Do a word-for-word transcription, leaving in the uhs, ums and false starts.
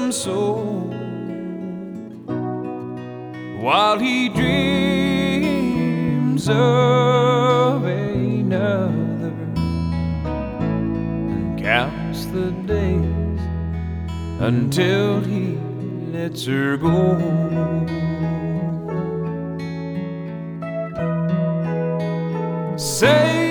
some soul while he dreams of another and counts the days until he lets her go. Say